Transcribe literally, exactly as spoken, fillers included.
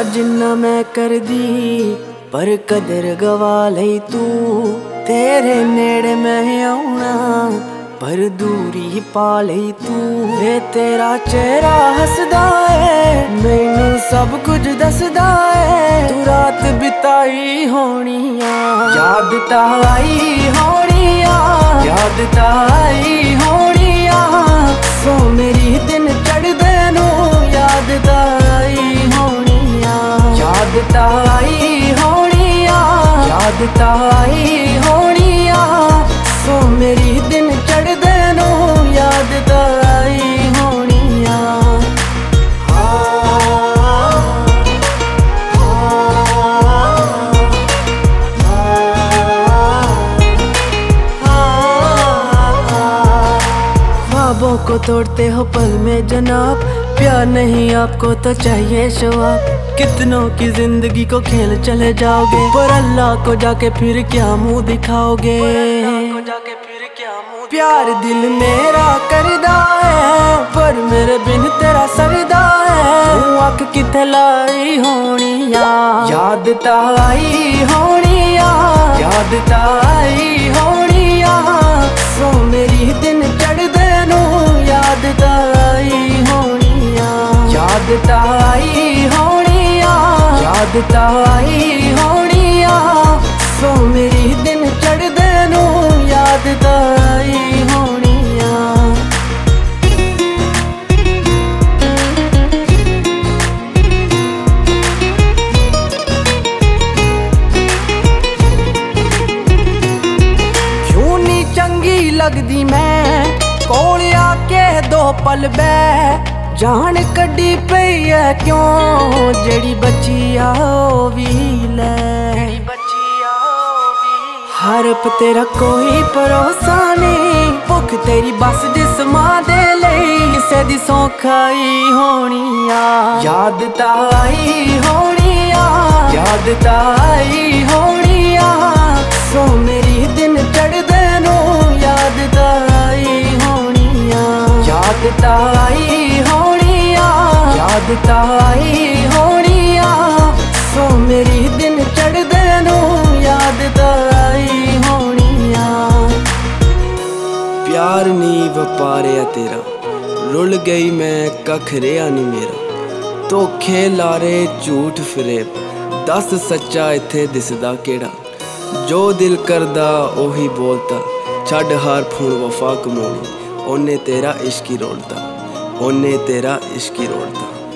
जिन्ना मैं कर दी पर कदर गवा लई तू। तेरे नेड़े मैं आउणा पर दूरी ही पा लई तू। वे तेरा चेहरा हसदा है मैनू सब कुछ दसदा है। तू रात बिताई होनिया याद ता आई होनिया याद ता आई होनिया। सो मेरी दिन चढ़दे नू याद ता आई होनिया याद ता आई होनिया याद ता आई होनिया। सो मेरी दिन चढ़दे नू याद ता आई होनिया। ख्वाबों को तोड़ते हो पल में जनाब, प्यार नहीं आपको तो चाहिए शवाब। कितनों की जिंदगी को खेल चले जाओगे पर अल्लाह को जाके फिर क्या मुंह दिखाओगे। जाके फिर क्या मुंह प्यार दिल मेरा करदा है पर मेरे बिन तेरा सरदा है। तू अख किथे लाई होनिया याद ता आई होनिया याद ता आई होनिया। सो मेरी दिन चढ़दे नू याद ता आई होनिया याद ता आई होनिया याद ता आई होनिया। सो मेरी दिन चढ़दे नू याद ता आई होनिया। क्यों नी चंगी लगदी मैं कोल आके दो पल बै जान कड्डी पई है क्यों जेड़ी बची आ वी लै। हरफ तेरा कोई भरोसा नहीं भुख तेरी बस जिस्मां दे लई। किसे दी सौखाई होनिया याद ता आई होनिया याद ता आई होनिया। सो मेरी दिन चढ़दे नू याद ता आई होनिया याद ता आई होनिया याद ता आई होनिया। सो मेरी दिन चढ़दे नू याद ता आई होनिया। प्यार नी वपारिया तेरा रुल गई मैं कख रेहा नी मेरा। धोखे लारे झूठ फरेब दस सच्चा इत्थे दिसदा केड़ा। जो दिल करदा ओही बोलता छड्ड हार फुण वफा कमाउणी। ओने तेरा इश्क ही रोलता ओने तेरा इश्क ही रोलता।